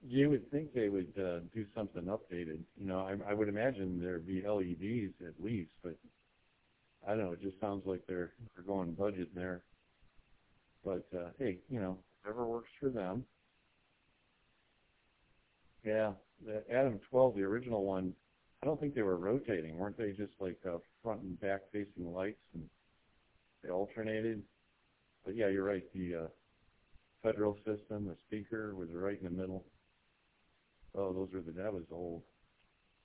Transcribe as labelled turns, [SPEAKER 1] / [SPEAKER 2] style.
[SPEAKER 1] You would think they would do something updated. You know, I would imagine there'd be LEDs at least, but I don't know. It just sounds like they're going budget there. But hey, you know, whatever works for them. Yeah, the Adam 12, the original one, I don't think they were rotating. Weren't they just like front and back facing lights and they alternated? But yeah, you're right. The federal system, the speaker was right in the middle. Oh, that was old.